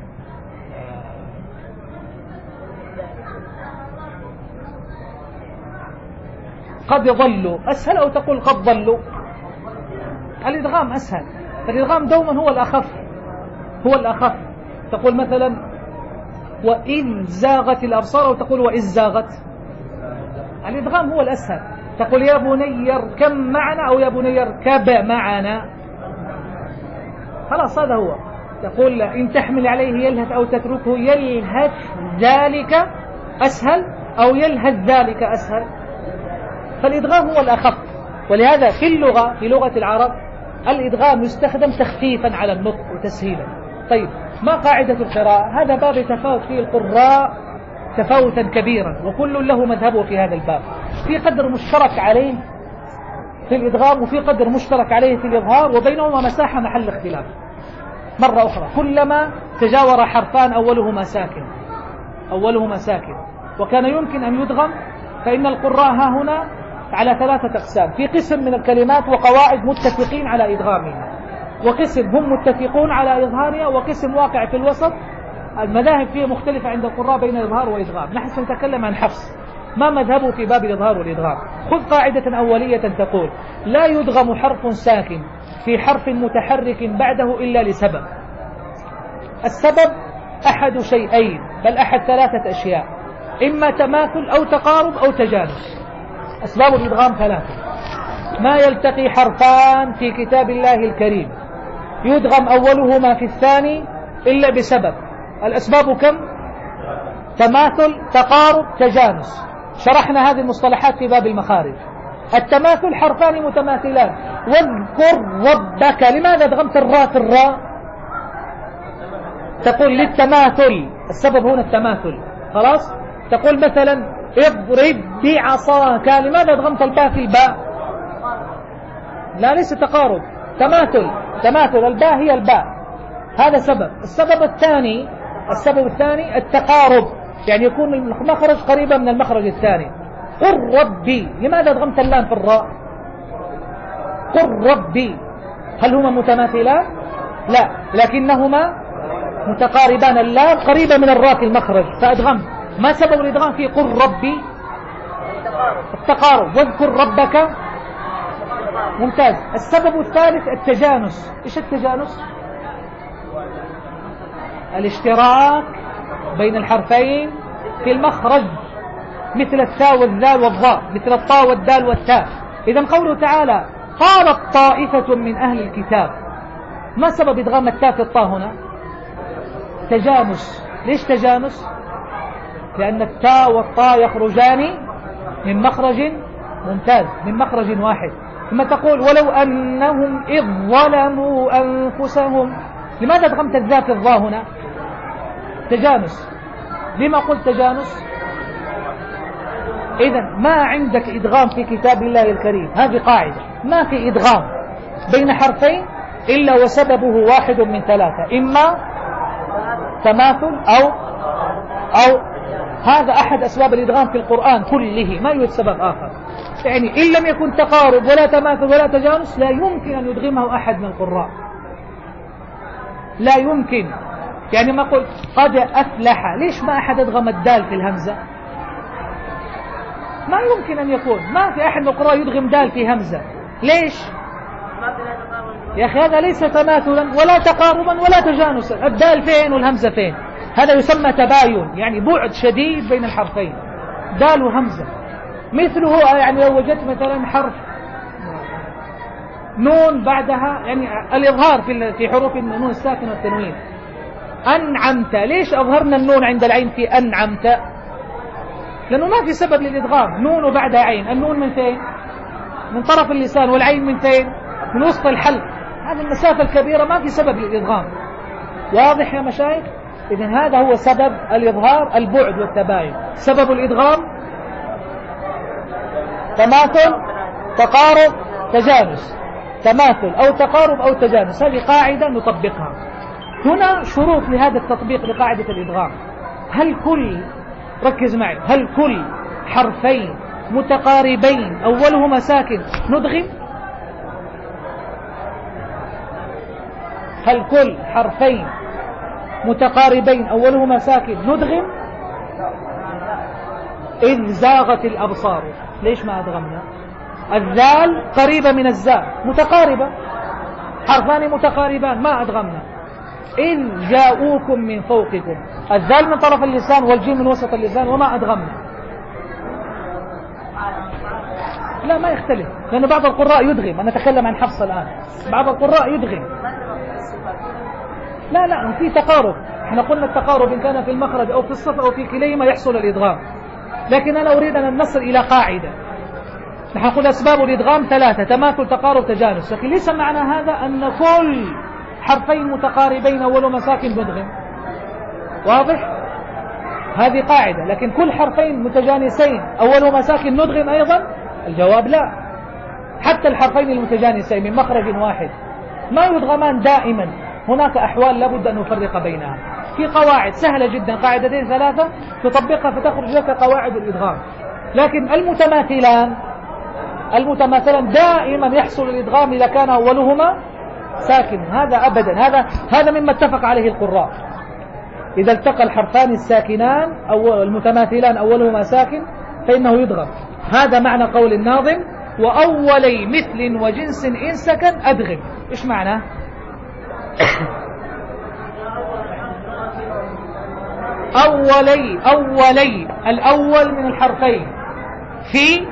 قد ضلوا أسهل أو تقول قد ضلوا؟ الإدغام أسهل. الإدغام دوما هو الأخف، هو الأخف. تقول مثلا وإذ زاغت الأبصار أو تقول وإذ زاغت. الإدغام هو الأسهل. تقول يا بني اركب معنا أو يا بني اركب معنا، خلاص هذا هو. تقول إن تحمل عليه يلهث أو تتركه يلهث ذلك أسهل أو يلهث ذلك أسهل. فالإدغام هو الأخف، ولهذا في اللغة في لغة العرب الإدغام يستخدم تخفيفا على النطق وتسهيلا. طيب ما قاعدة القراءة؟ هذا باب يتفاوت فيه القراء تفاوتا كبيرا وكل له مذهبه في هذا الباب. في قدر مشترك عليه في الإدغام وفي قدر مشترك عليه في الإظهار، وبينهما مساحة محل اختلاف. مرة أخرى كلما تجاور حرفان أولهما ساكن وكان يمكن أن يدغم فإن القراء ها هنا على 3 أقسام. في قسم من الكلمات وقواعد متفقين على إدغامها، وقسم هم متفقون على إظهارها، وقسم واقع في الوسط. المذاهب فيه مختلفة عند القراء بين الإظهار والإدغام. نحن سنتكلم عن حفص ما مذهبه في باب الإظهار والإدغام. خذ قاعدة أولية تقول لا يدغم حرف ساكن في حرف متحرك بعده إلا لسبب. السبب أحد شيئين بل أحد 3 أشياء، إما تماثل أو تقارب أو تجانس. أسباب الإدغام 3. ما يلتقي حرفان في كتاب الله الكريم يدغم أولهما في الثاني إلا بسبب. الأسباب كم؟ تماثل، تقارب، تجانس. شرحنا هذه المصطلحات في باب المخارج. التماثل حرفان متماثلان. واذكر ربك، لماذا ادغمت الراء في الراء؟ تقول للتماثل، السبب هنا التماثل. خلاص. تقول مثلا اضرب بعصاك، لماذا ادغمت الباء في الباء؟ لا ليس تقارب، تماثل الباء هي الباء، هذا سبب. السبب الثاني التقارب، يعني يكون المخرج قريبا من المخرج الثاني. قل ربي، لماذا ادغمت اللام في الراء؟ قل ربي، هل هما متماثلان؟ لا، لكنهما متقاربان. اللام قريبة من الراء في المخرج فأدغمت. ما سبب الإدغام في قل ربي؟ التقارب. واذكر ربك، ممتاز. السبب الثالث التجانس. إيش التجانس؟ الاشتراك بين الحرفين في المخرج، مثل الثاء والذال والظاء، مثل الطاء والدال والتاء. إذن قوله تعالى قالت طائفة من أهل الكتاب، ما سبب إدغام التاء في الطاء هنا؟ تجانس. ليش تجانس؟ لأن التاء والطاء يخرجان من مخرج ممتاز، من مخرج واحد. ثم تقول ولو أنهم إذ ظلموا أنفسهم، لماذا ادغمت الذات في الظاء هنا؟ تجانس. لما قلت تجانس؟ إذن ما عندك إدغام في كتاب الله الكريم، هذه قاعدة، ما في إدغام بين حرفين إلا وسببه واحد من 3، إما تماثل أو هذا أحد أسباب الإدغام في القرآن كله، ما يوجد سبب آخر. يعني إن لم يكن تقارب ولا تماثل ولا تجانس لا يمكن أن يدغمه أحد من القراء، لا يمكن. يعني ما قلت قد أفلح، ليش ما أحد أدغم الدال في الهمزة؟ ما يمكن أن يكون، ما في أحد من القراء يدغم دال في همزة. ليش؟ يا أخي هذا ليس تماثلا ولا تقاربا ولا تجانسا. الدال فين والهمزة فين؟ هذا يسمى تباين، يعني بعد شديد بين الحرفين، دال وهمزة. مثله يعني لو وجدت مثلا حرف نون بعدها، يعني الإظهار في حروف النون الساكنة والتنوين. أنعمت، ليش أظهرنا النون عند العين في أنعمت؟ لأنه ما في سبب للإدغام. نون وبعدها عين، النون من فين؟ من طرف اللسان، والعين من فين؟ من وسط الحلق. هذه المسافة الكبيرة ما في سبب للإدغام. واضح يا مشايخ؟ إذن هذا هو سبب الإظهار، البعد والتباين. سبب الإدغام تماثل، تقارب، تجانس. تماثل أو تقارب أو تجانس، هذه قاعدة نطبقها. هنا شروط لهذا التطبيق لقاعدة الإدغام. ركز معي، هل كل حرفين متقاربين أولهما ساكن ندغم؟ هل كل حرفين متقاربين أولهما ساكن ندغم؟ إذ زاغت الأبصار، ليش ما أدغمنا؟ الذال قريبة من الزاء، متقاربة، حرفان متقاربان، ما أدغمنا. إذ جاءوكم من فوقكم، الذال من طرف اللسان والجيم من وسط اللسان، وما أدغمنا. لا ما يختلف، لأن بعض القراء يدغم. أنا أتكلم عن حفص الآن. بعض القراء يدغم. لا في تقارب. احنا قلنا التقارب إن كان في المخرج أو في الصف أو في كليهما يحصل الإدغام. لكن أنا أريد أن نصل إلى قاعدة. نحن نقول أسباب الإدغام 3: تماثل، تقارب، تجانس. لكن ليس معنى هذا أن كل حرفين متقاربين أولهما ساكن ندغم. واضح؟ هذه قاعدة. لكن كل حرفين متجانسين أولهما ساكن ندغم أيضا؟ الجواب لا. حتى الحرفين المتجانسين من مخرج واحد ما يدغمان دائما. هناك أحوال لابد أن نفرق بينها. في قواعد سهلة جدا، قاعدتين 3 تطبقها فتخرج لك قواعد الإدغام. لكن المتماثلان دائما يحصل الإدغام إذا كان أولهما ساكن. هذا أبدا، هذا مما اتفق عليه القراء. إذا التقى الحرفان الساكنان أو المتماثلان أولهما ساكن فإنه يدغم. هذا معنى قول الناظم: وأولي مثل وجنس إن سكن أدغم. إيش معنى؟ أولي الأول من الحرفين في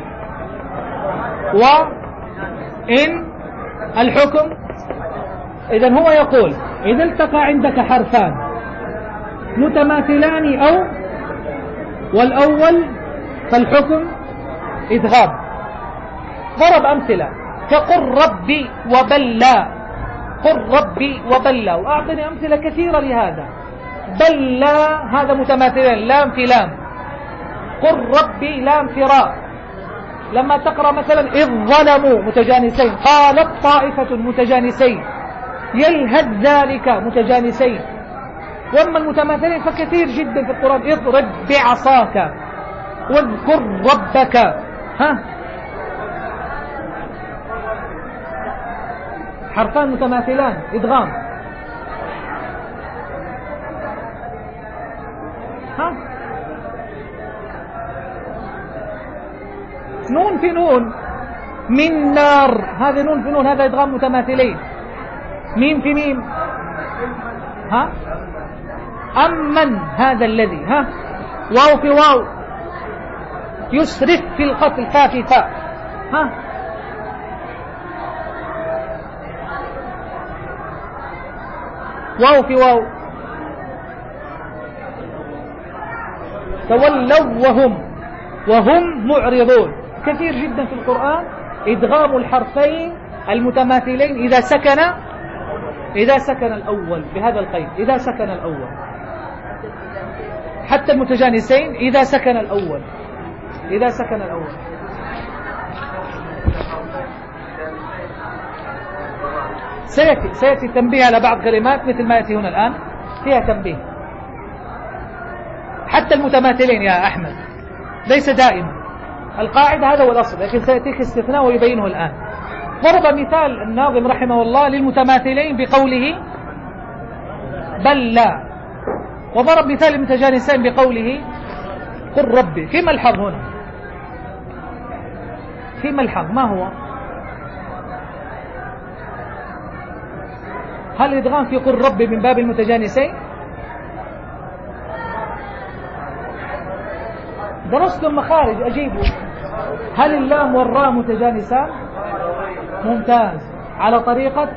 وإن الحكم. إذن هو يقول إذا التقى عندك حرفان متماثلان أو والأول فالحكم إدغام. ضرب أمثلة كقل ربي وبلا، قل ربي وبلا، وأعطني أمثلة كثيرة لهذا. بلا هذا متماثلين، لام في لام. قل ربي لام في راء. لما تقرأ مثلا إذ ظلموا متجانسين، قالت طائفة متجانسين، يلهد ذلك متجانسين. وأما المتماثلين فكثير جدا في القرآن: اضرب بعصاك واذكر ربك. حرفان متماثلان إدغام. نون في نون، من نار، هذا نون في نون، هذا إدغام متماثلين. ميم في ميم، أمن هذا الذي، واو في واو، يسرف في القتل، فا في فاء، واو في واو. تولوا وهم معرضون. كثير جدا في القرآن إدغام الحرفين المتماثلين إذا سكن الأول، بهذا القيد: إذا سكن الأول. حتى المتجانسين إذا سكن الأول. سيأتي تنبيه على بعض كلمات مثل ما يأتي هنا الآن فيها تنبيه. حتى المتماثلين يا أحمد ليس دائما القاعدة، هذا هو الأصل، لكن سيأتيك استثناء ويبينه الآن. ضرب مثال الناظم رحمه الله للمتماثلين بقوله بل لا، وضرب مثال المتجانسين بقوله قل ربي. في ملحظ هنا، في ملحظ، ما هو؟ هل الإدغام في قل ربي من باب المتجانسين؟ درست المخارج أجيبه. هل اللام والراء متجانسان؟ ممتاز. على طريقة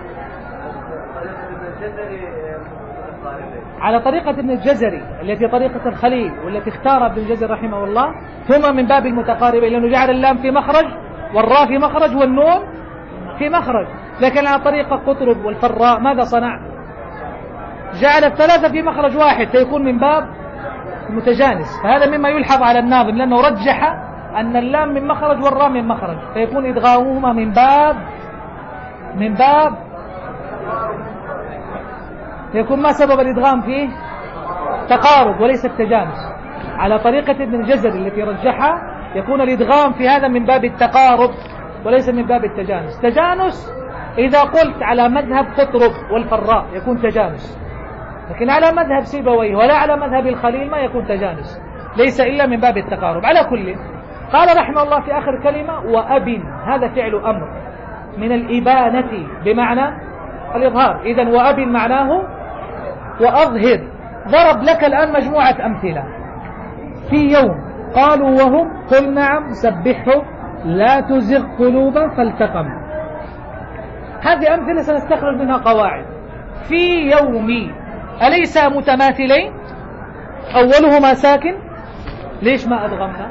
ابن الجزري التي طريقة الخليل والتي اختار ابن الجزري رحمه الله، هما من باب المتقاربين، لأنه جعل اللام في مخرج والراء في مخرج والنون في مخرج. لكن على طريقة قطرب والفراء ماذا صنع؟ جعل الثلاثة في مخرج واحد فيكون من باب المتجانس. فهذا مما يلحظ على الناظم، لأنه رجح أن اللام من مخرج والراء من مخرج، فيكون إدغامهما من باب يكون ما سبب الإدغام فيه؟ تقارب وليس التجانس. على طريقة ابن الجزري التي رجحها يكون الإدغام في هذا من باب التقارب وليس من باب التجانس. تجانس إذا قلت على مذهب قطرب والفراء يكون تجانس، لكن على مذهب سيبويه ولا على مذهب الخليل ما يكون تجانس، ليس إلا من باب التقارب. على كل، قال رحمه الله في آخر كلمة وأب، هذا فعل أمر من الإبانة بمعنى الإظهار. إذن وأب معناه وأظهر. ضرب لك الآن مجموعة أمثلة. في يوم قالوا وهم قل نعم سبحه لا تزغ قلوبا فالتقم. هذه أمثلة سنستخرج منها قواعد. في يوم أليس متماثلين؟ أولهما ساكن، ليش ما أدغمنا؟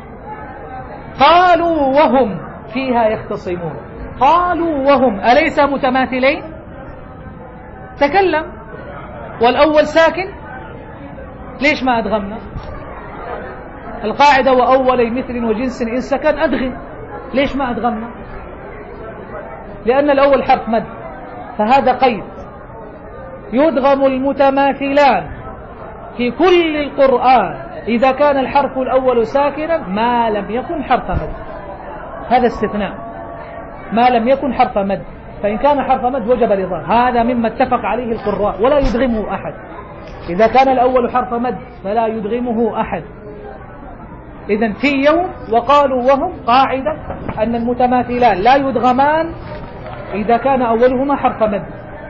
قالوا وهم فيها يختصمون، قالوا وهم أليس متماثلين؟ تكلم، والأول ساكن، ليش ما أدغمنا؟ القاعدة وأولي مثل وجنس إن سكن أدغم، ليش ما أدغمنا؟ لأن الأول حرف مد، فهذا قيد. يدغم المتماثلان في كل القرآن إذا كان الحرف الأول ساكنا ما لم يكن حرف مد، هذا استثناء، ما لم يكن حرف مد، فإن كان حرف مد وجب الإظهار. هذا مما اتفق عليه القراء ولا يدغمه أحد. إذا كان الأول حرف مد فلا يدغمه أحد. إذن في يوم وقالوا وهم قاعدة أن المتماثلان لا يدغمان إذا كان أولهما حرف مد.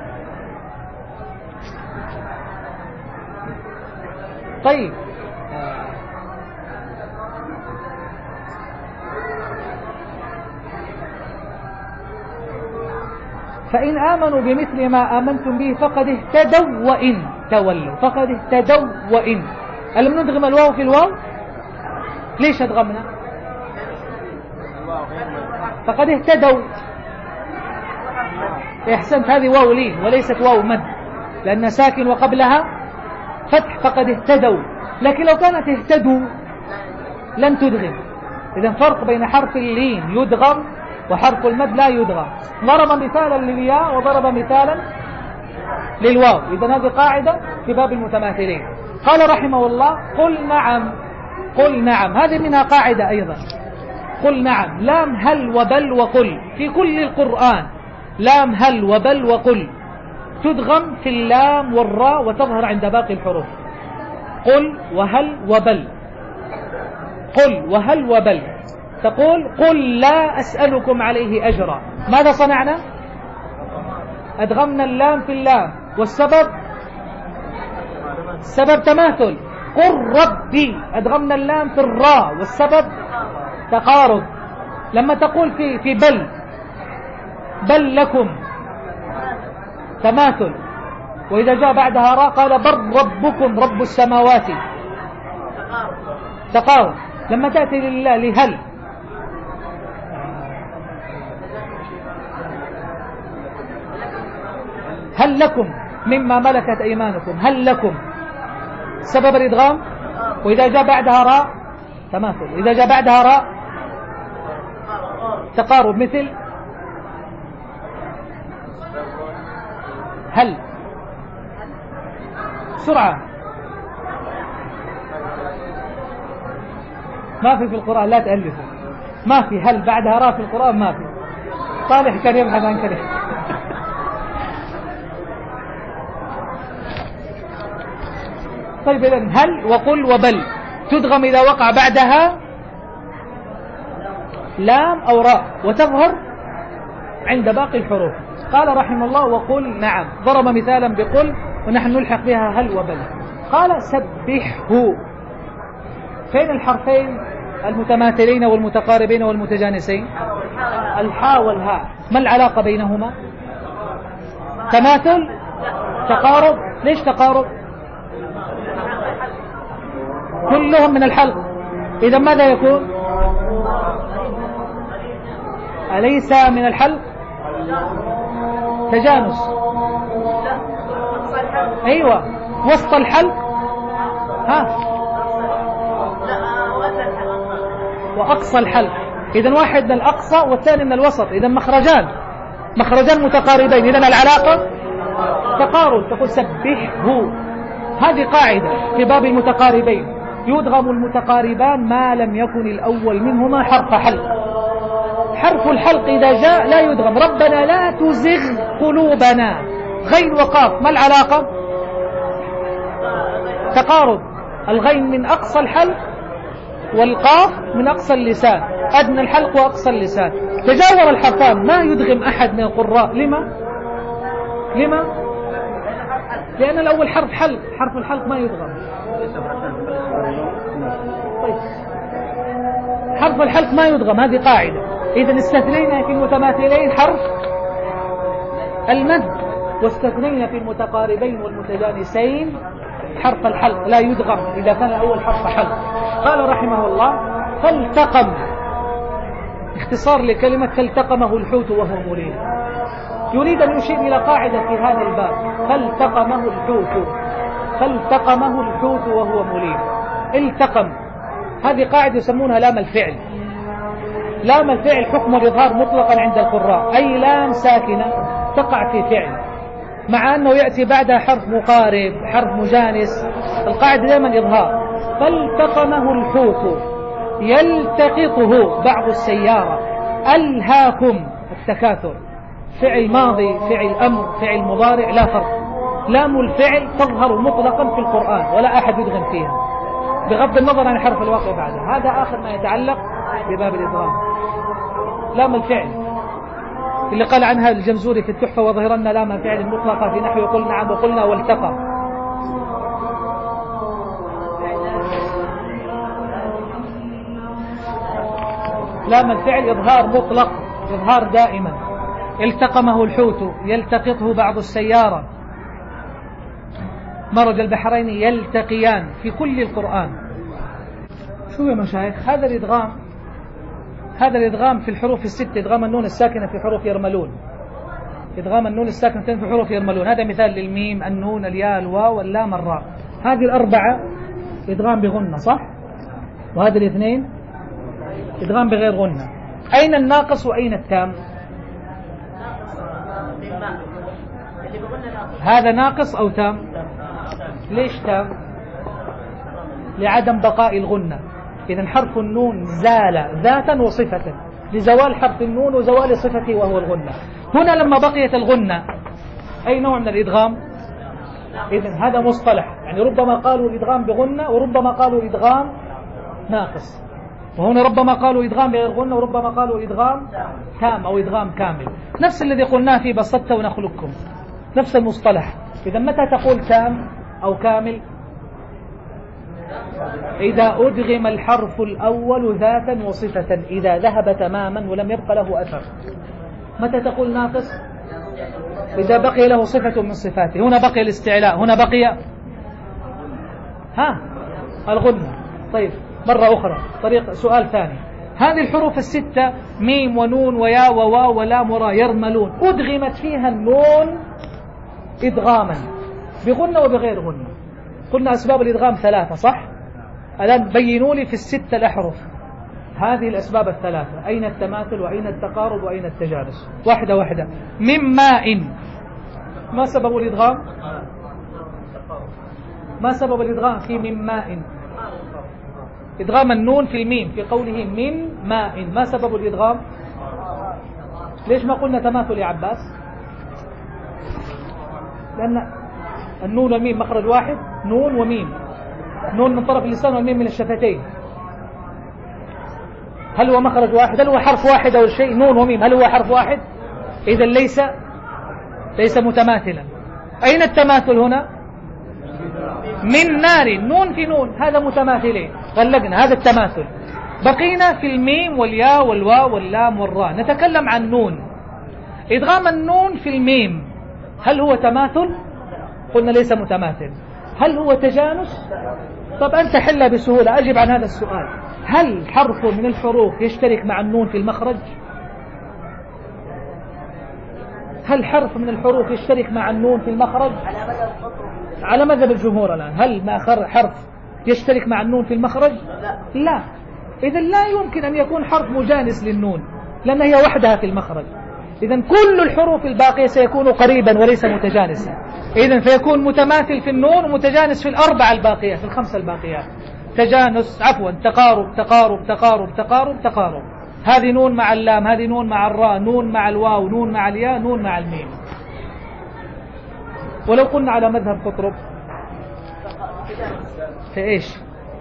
طيب، فإن آمنوا بمثل ما آمنتم به فقد اهتدوا وإن تولوا. فقد اهتدوا وإن، ألم ندغم الواو في الواو؟ ليش أدغمنا؟ فقد اهتدوا. احسنت، هذه واو لين وليست واو مد لأن ساكن وقبلها فتح. فقد اهتدوا، لكن لو كانت اهتدوا لن تدغم. إذن فرق بين حرف اللين يدغم وحرف المد لا يدغم. ضرب مثالا للياء وضرب مثالا للواو. إذن هذه قاعدة في باب المتماثلين. قال رحمه الله قل نعم، قل نعم، هذه منها قاعدة أيضا. قل نعم، لام هل وبل وقل في كل القرآن، لام هل وبل وقل تدغم في اللام والراء وتظهر عند باقي الحروف. قل وهل وبل، قل وهل وبل. تقول قل لا أسألكم عليه أجرا، ماذا صنعنا؟ أدغمنا اللام في اللام، والسبب السبب تماثل. قل ربي، أدغمنا اللام في الراء والسبب تقارب. لما تقول في بل، بل لكم تماثل، وإذا جاء بعدها راء قال بل ربكم رب السماوات تقارب. لما تأتي لله لهل، هل لكم مما ملكت أيمانكم، هل لكم سبب الإدغام، وإذا جاء بعدها راء تماثل، إذا جاء بعدها راء تقارب. مثل هل، سرعة، ما في القرآن، لا تألفوا، ما في هل بعدها راء في القرآن، ما في. صالح كان يبحث عن كلمة. طيب، إذن هل وقل وبل تدغم إذا وقع بعدها لام أو راء وتظهر عند باقي الحروف. قال رحمه الله وقل نعم، ضرب مثالا بقل ونحن نلحق بها هل وبل. قال سبحه، فين الحرفين المتماثلين والمتقاربين والمتجانسين؟ الحاء والهاء. ما العلاقة بينهما؟ تماثل؟ تقارب؟ ليش تقارب؟ كلهم من الحلق. إذا ماذا يكون؟ أليس من الحلق؟ تجانس. أيوة، وسط الحلق. ها، وأقصى الحلق. إذن واحد من الأقصى والثاني من الوسط، إذن مخرجان متقاربين، إذن العلاقة تقارب. تقول سبحه. هذه قاعدة في باب المتقاربين، يدغم المتقاربان ما لم يكن الأول منهما حرف حلق. حرف الحلق إذا جاء لا يدغم. ربنا لا تزغ قلوبنا، غين وقاف، ما العلاقة؟ تقارب. الغين من أقصى الحلق والقاف من أقصى اللسان، أدنى الحلق وأقصى اللسان. تجاور الحرفان، ما يدغم أحد من القراء. لما؟ لأن الأول حرف حلق، حرف الحلق ما يدغم. طيب. حرف الحلق ما يدغم، هذه قاعدة. إذا استثنينا في المتماثلين حرف المد، واستثنينا في المتقاربين والمتجانسين حرف الحلق لا يدغم إذا كان الأول حرف حلق. قال رحمه الله: فالتقم، اختصار لكلمة فالتقمه الحوت وهو مليم. يريد أن يشير إلى قاعدة في هذا الباب: فالتقمه الحوت وهو مليم. التقم، هذه قاعدة يسمونها لام الفعل. لام الفعل حكم الإظهار مطلقا عند القراء، أي لام ساكنة تقع في فعل، مع أنه يأتي بعدها حرف مقارب، حرف مجانس. القاعدة دائما إظهار. فالتقمه الحوت يلتقطه بعض السيارة. ألهاكم، التكاثر، فعل ماضي، فعل أمر، فعل مضارع، لا فرق. لام الفعل تظهر مطلقا في القرآن ولا أحد يدغم فيها بغض النظر عن حرف الواقع بعدها. هذا آخر ما يتعلق بباب الإدغام. لام الفعل اللي قال عنها الجمزوري في التحفة: وظهرنا لام فعل مطلقة في نحو قل نعم وقلنا والتقى. لام الفعل إظهار مطلق، إظهار دائما. التقمه الحوت يلتقطه بعض السيارة. مرج البحرين يلتقيان في كل القرآن. شو يا مشايخ؟ هذا الإدغام في الحروف الست، إدغام النون الساكنة في حروف يرملون. إدغام النون الساكنة في حروف يرملون، هذا مثال للميم، النون، الياء، الواو، واللام، الراء. هذه الأربعة إدغام بغنة، صح؟ وهذه الاثنين إدغام بغير غنة. أين الناقص وأين التام؟ هذا ناقص أو تام؟ ليش تام؟ لعدم بقاء الغنة. إذن حرف النون زال ذاتا وصفة، لزوال حرف النون وزوال صفته وهو الغنة. هنا لما بقيت الغنة أي نوع من الإدغام؟ إذن هذا مصطلح، يعني ربما قالوا الإدغام بغنة وربما قالوا إدغام ناقص، وهنا ربما قالوا إدغام بغير غنة وربما قالوا إدغام تام أو إدغام كامل. نفس الذي قلناه في بسطت ونخلقكم، نفس المصطلح. إذا متى تقول تام أو كامل؟ إذا أدغم الحرف الأول ذاتا وصفة، إذا ذهب تماما ولم يبقى له أثر. متى تقول ناقص؟ إذا بقي له صفة من صفاته. هنا بقي الاستعلاء، هنا بقي الغنة. طيب، مرة أخرى، سؤال ثاني. هذه الحروف الستة ميم ونون وياء وواو ولام وراء يرملون، أدغمت فيها النون إدغاما بغنة وبغير غنة. قلنا أسباب الإدغام ثلاثة، صح؟ الآن بينوا لي في الستة الأحرف هذه الأسباب الثلاثة، أين التماثل وأين التقارب وأين التجانس؟ واحدة واحدة. من ماء، ما سبب الإدغام؟ ما سبب الإدغام في من ماء؟ إدغام النون في الميم في قوله من ماء، ما سبب الإدغام؟ ليش ما قلنا تماثل يا عباس؟ لأن النون والميم مخرج واحد، نون وميم، نون من طرف اللسان والميم من الشفتين. هل هو مخرج واحد؟ هل هو حرف واحد أو شيء؟ نون وميم، هل هو حرف واحد؟ إذا ليس متماثلا. أين التماثل هنا؟ من نار، نون في نون، هذا متماثلين، غلقنا، هذا التماثل. بقينا في الميم والياء والواو واللام والراء. نتكلم عن نون. إدغام النون في الميم هل هو تماثل؟ قلنا ليس متماثل. هل هو تجانس؟ طب أنت حل بسهولة، أجب عن هذا السؤال. هل حرف من الحروف يشترك مع النون في المخرج؟ هل حرف من الحروف يشترك مع النون في المخرج؟ على مذهب الجمهور الآن. هل ما حرف يشترك مع النون في المخرج؟ لا. إذن لا يمكن أن يكون حرف مجانس للنون لأن هي وحدها في المخرج. إذن كل الحروف الباقية سيكون قريبا وليس متجانسا. إذن فيكون متماثل في النون ومتجانس في الأربع الباقيات، في الخمسة الباقيات. تقارب تقارب تقارب تقارب تقارب. هذه نون مع اللام، هذه نون مع الراء، نون مع الواو، نون مع الياء، نون مع الميم. ولو قلنا على مذهب قطرب في ايش؟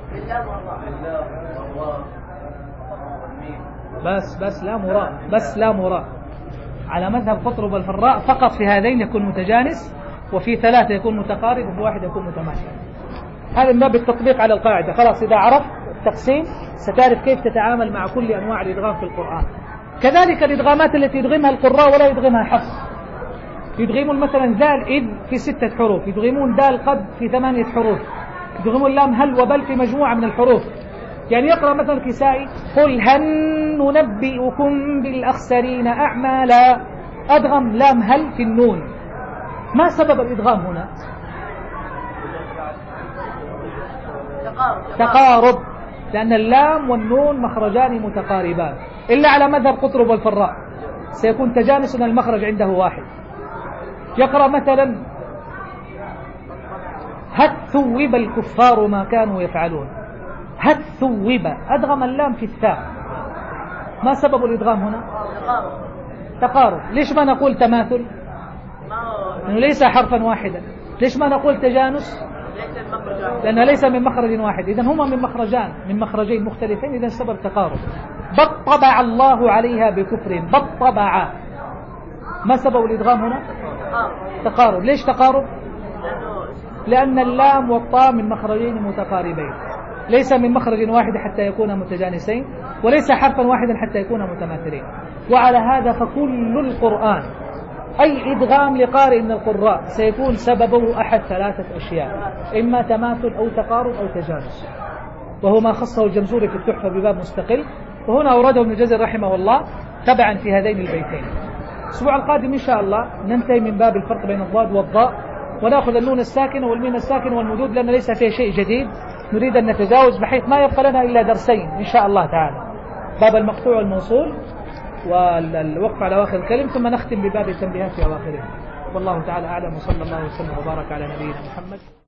بس لا مراء، بس لا مراء. على مذهب قطرب والفراء فقط في هذين يكون متجانس، وفي ثلاثة يكون متقارب، وفي واحد يكون متماثل. هذا من باب التطبيق على القاعدة. خلاص إذا عرفت التقسيم ستعرف كيف تتعامل مع كل أنواع الإدغام في القرآن. كذلك الإدغامات التي يدغمها القراء ولا يدغمها حفص. يدغمون مثلا ذال إذ في 6 حروف، يدغمون دال قد في 8 حروف، يدغمون لام هل وبل في مجموعة من الحروف. يعني يقرأ مثلا الكسائي قل هل ننبئكم بالأخسرين أعمالا، أدغم لام هل في النون. ما سبب الإدغام هنا؟ تقارب، لأن اللام والنون مخرجان متقاربان، إلا على مذهب قطرب والفراء سيكون تجانس أن المخرج عنده واحد. يقرأ مثلا هل ثوب الكفار ما كانوا يفعلون، هل ثوب، أدغم اللام في الثاء. ما سبب الإدغام هنا؟ تقارب. ليش ما نقول تماثل؟ لأنه ليس حرفا واحدا. ليش ما نقول تجانس؟ لأنه ليس من مخرج واحد. إذن هما من مخرجين مختلفين، إذن سبب تقارب. بل طبع الله عليها بكفر، بل طبع. ما سبب الإدغام هنا؟ تقارب. ليش تقارب؟ لأن اللام والطاء من مخرجين متقاربين، ليس من مخرج واحد حتى يكون متجانسين، وليس حرفا واحدا حتى يكون متماثلين. وعلى هذا فكل القرآن أي إدغام لقارئ من القراء سيكون سببه أحد 3 أشياء، إما تماثل أو تقارب أو تجانس، وهو ما خصه الجمزوري في التحفة بباب مستقل، وهنا أورده ابن الجزري رحمه الله تبعا في هذين البيتين. الأسبوع القادم إن شاء الله ننتهي من باب الفرق بين الضاد والضاء، ونأخذ النون الساكنة والميم الساكنة والمدود، لأن ليس فيه شيء جديد نريد أن نتجاوز، بحيث ما يبقى لنا إلا درسين إن شاء الله تعالى، باب المقطوع والموصول والوقف على آخر الكلم، ثم نختم بباب التنبيهات في أواخره. والله تعالى أعلم، وصلى الله وسلم وبارك على نبينا محمد.